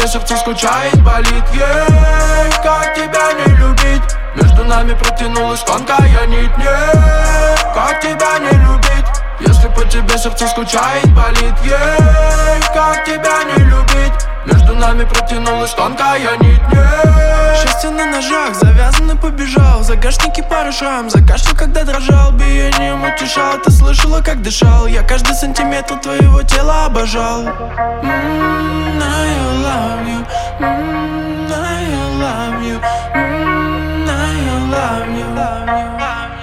тебе сердце скучает, болит, ей, как тебя не любить? Между нами протянулась тонкая нить, нет, как тебя не любить? Если по тебе сердце скучает, болит, ей, как тебя не любить? Между нами протянулась тонкая нить, нет. Счастье на ножах, завязанный побежал. В загашнике пара шрам, закашлял, когда дрожал. Биением утешал, ты слышала, как дышал. Я каждый сантиметр твоего тела обожал. I love you, I love you, I love you.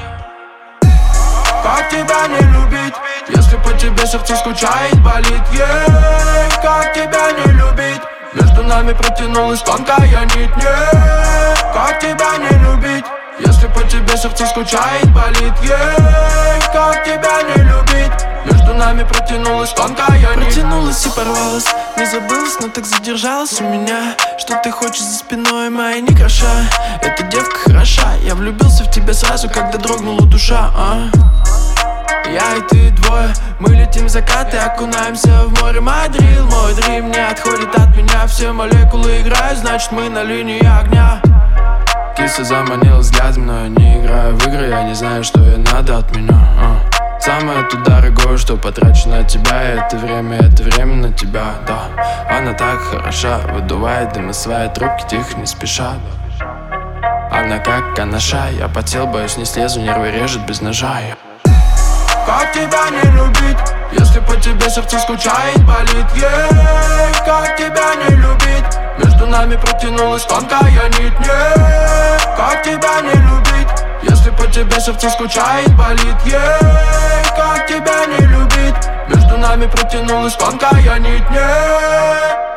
Как тебя не любить, если по тебе сердце скучает, болит, ей, как тебя не любить? Между нами протянулась тонкая нить, нет, как тебя не любить? Если по тебе сердце скучает, болит, ей, как тебя не любить? Между нами протянулась тонкая нить. Протянулась и порвалась, не забылась, но так задержалась у меня. Что ты хочешь за спиной моей, не кроша? Эта девка хороша, я влюбился в тебя сразу, когда дрогнула душа, Я и ты двое, мы летим в закат и окунаемся в море. Мадрил, мой дрим не отходит от меня. Все молекулы играют, значит мы на линии огня. Киса заманила взглядом, но я не играю в игры. Я не знаю, что ей надо от меня. Самое то дорогое, что потрачу на тебя. И это время на тебя, да. Она так хороша, выдувает дым из своей трубки, тихо, не спеша. Она как канаша, я потел, боюсь, не слезу, нервы режет без ножа. Как тебя не любить, если по тебе сердце скучает, болит, ей, как тебя не любить? Между нами протянулась тонкая нить, нет, как тебя не любить? Если по тебе сердце скучает, болит, ей, как тебя не любить? Между нами протянулась тонкая нить, нет.